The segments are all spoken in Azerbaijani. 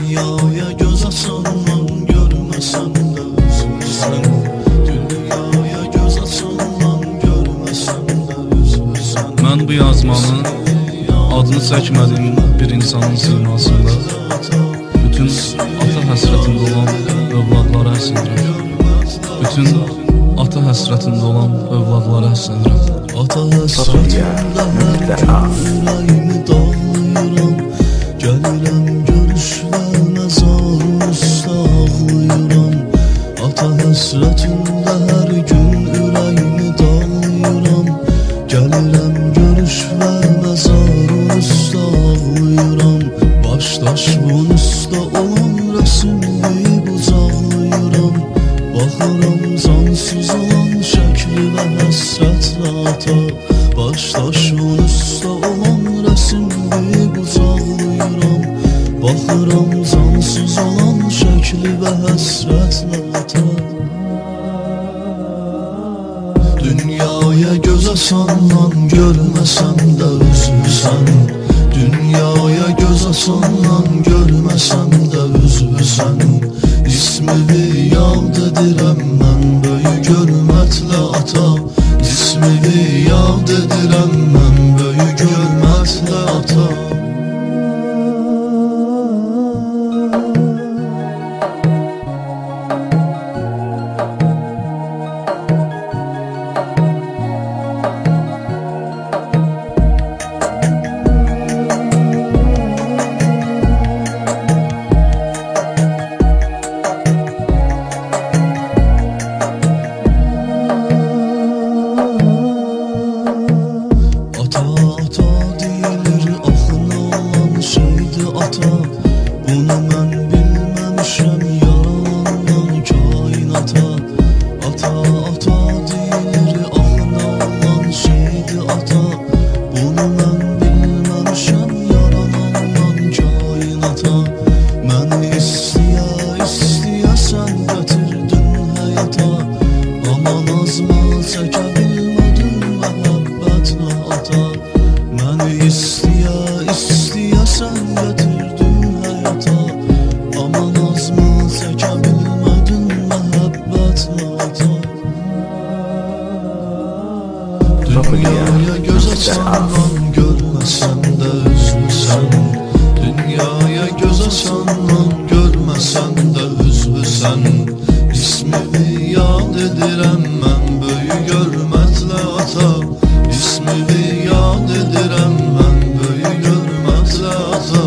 Dünyaya göz açandan görməsən də üzürsən. Dünyaya göz açandan görməsən də üzürsən. Mən bu yazmanı adını çəkmədiyim bir insanın simasında bütün ata həsrətində olan övladlara əsirəm. Bütün ata həsrətində olan övladlara əsirəm. Ata həsrətində hər gün ürəyimi dağlayıram. Gəlirəm görüşlərinə zar usta ağlayıram. Ata həsrətində hər gün ürəyimi dağlayıram. Gəlirəm görüşlərinə zar usta ağlayıram. Başdaşımın üstə olan rəsimli qucaqlayıram. Baxıram cansız olan şəkli və həsrətlə ata. Başdaşımın üstə olan rəsimli qucaqlayıram. Baxıram cansız olan şəkli və həsrətlə ata. Dünyaya göz açandan görməsən də üzürsən. Dünyaya göz açandan görməsən də üzürsən. İsmini yad edirəm mən böyük hörmətlə ata. İsmini yad edirəm mən böyük hörmətlə ata. Bunu mən bilməmişəm yaralandan kainata. Ata, ata deyilir axına olan şeydi ata. Bunu mən bilməmişəm yaralandan kainata. Məni istəyə, istəyə sən gətirdin həyata. Aman azma çəkə bilmədin məhəbbətlə ata. Məni istəyə, istəyə sən gətirdin həyata. Aman azmı çəkə bilmədin məhəbbətlə ata. Dünyaya göz açandan görməsən də üzürsən. Dünyaya göz açandan görməsən də üzürsən. İsmini yad edirəm mən böyük hörmətlə ata. İsmini yad edirəm mən böyük hörmətlə ata.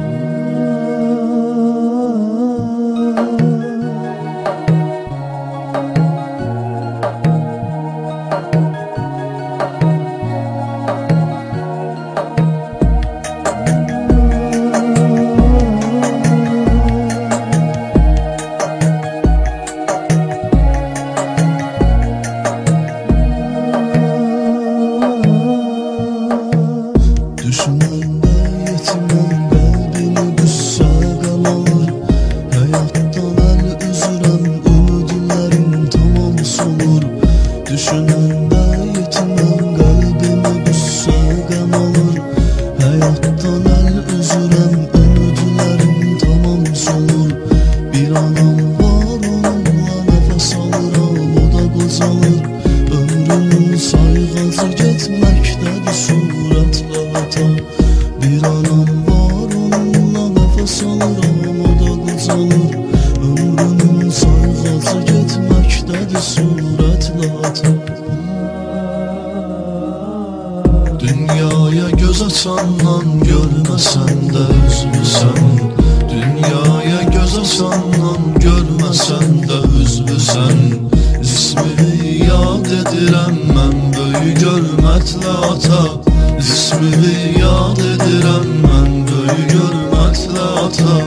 Düşünəndə yetiməm qəlbimi qüssə qəm alır. Həyatdan əl üzürəm ümidlərim tamam solur. Düşünəndə yetiməm qəlbimi qüssə qəm alır. Həyatdan əl üzürəm ümidlərim tamam solur. Bir anam var onunla nəfəs alıram, o da qocalır. Ömrünün sayğacı getməkdədir surətlə ata. Bir anam var onunla nəfəs alıram, o da qocalır. Ömrünün sayğacı getməkdədir surətlə ata. Dünyaya göz açandan görməsən də üzürsən. Dünyaya göz açandan görməsən də üzürsən. İsmini yad edirəm mən böyük hörmətlə ata. İsmini yad edirəm mən böyük hörmətlə ata.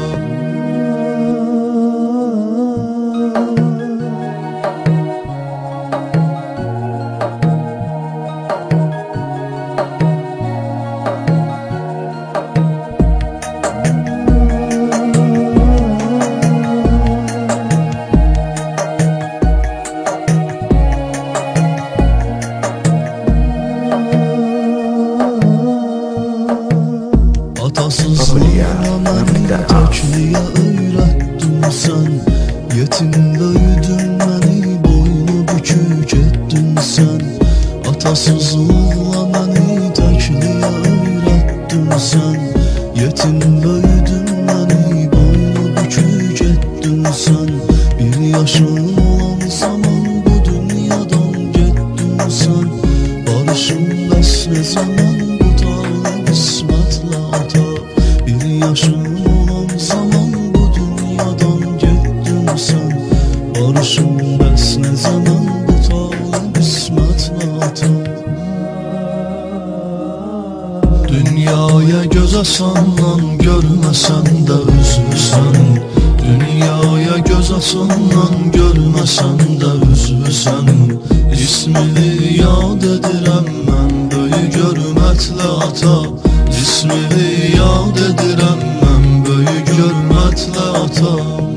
Ata Atasızlığına məni təkliyə öyrətdin sən. Yetim böyüdün məni, boynu bükük etdin sən. Atasızlığına məni təkliyə öyrətdin sən. Yetim böyüdün məni, boynu bükük etdin sən. Bir yaşın olan zaman bu dünyadan getdin sən. Barışın bəs nə zaman bu tağlı qismətlə ata. Bir yaşın olan zaman bu dünyadan getdin sən. Barışın bəs nə zaman bu tağlı qismətlə ata. Dünyaya göz açandan görməsən də üzvüsən. Dünyaya göz açandan görməsən də üzvüsən. İsmini yad edirəm mən böyük hörmətlə ata. İsmini yad edirəm mən böyük hörmətlə ata.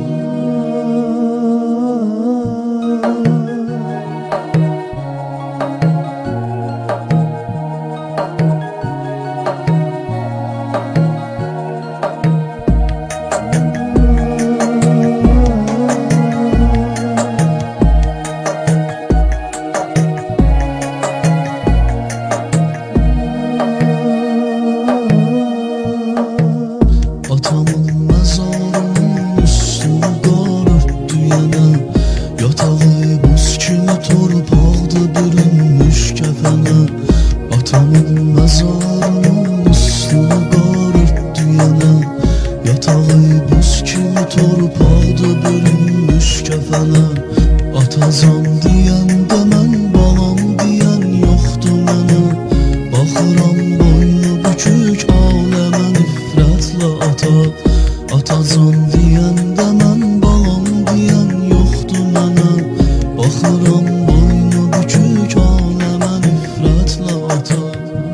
Atamın məzarının üstünü qar örtdü yenə. Yatağı buz kimi torpaqda bürünmüş kəfənə. Atamın məzarının üstünü qar örtdü yenə. Yatağı buz kimi torpaqda bürünmüş kəfənə. Atacan deyəndə mən, balam deyən yoxdur mənə. Baxıram boynu bükük aləmə nifrətlə ata. Atacan deyəndə mən, balam deyən yoxdur mənə. Baxıram boynu bükük aləmə nifrətlə ata.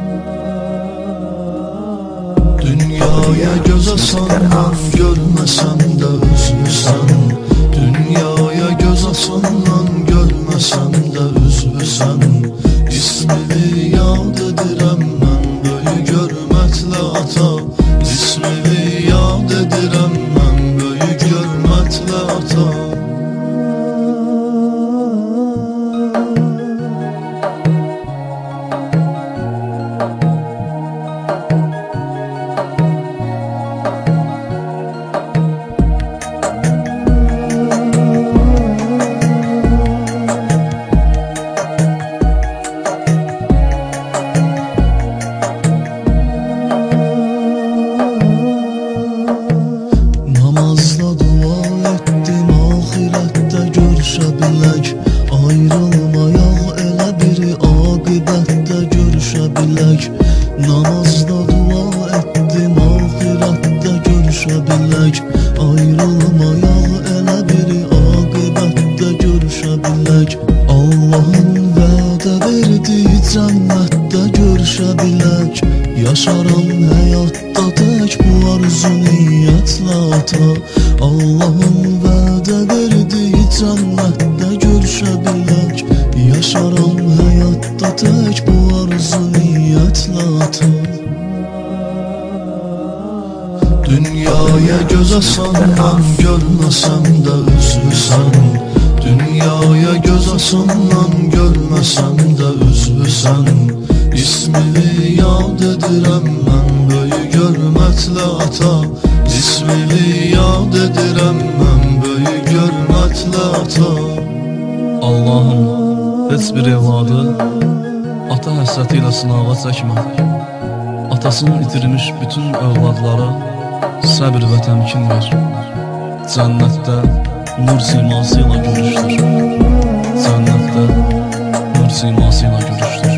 Dünyaya göz açandan görməsən də üzvüsən. Dünyaya göz açandan görməsən də üzvüsən. İsmini yad edirəm mən böyük hörmətlə ata. İsmini yad edirəm mən böyük hörmətlə ata. Namazla dua etdim ahirətdə görüşə bilək. Ayrılmayaq elə bir aqibətdə görüşə bilək. Namazla dua etdim ahirətdə görüşə bilək. Ayrılmayaq elə bir aqibətdə görüşə bilək. Allahın vədə verdiyi cənnətdə görüşə bilək. Yaşaram həyatda tək bu arzu niyyətlə ata. Allahın vədə verdiyi cənnətdə görüşə bilək. Yaşaram həyatda tək bu arzu niyyətlə ata. Dünyaya göz açandan görməsən də üzvüsən. Dünyaya göz açandan görməsən də üzvüsən. İsmini yad edirəm mən böyük hörmətlə ata. İsmini yad edirəm mən böyük hörmətlə ata. Allahım, heç bir evladı ata həsrəti ilə sınağa çəkmə. Atasını itirmiş bütün övladlara səbr və təmkin ver. Cənnətdə nur siması ilə görüşdür. Cənnətdə nur siması ilə görüşdür.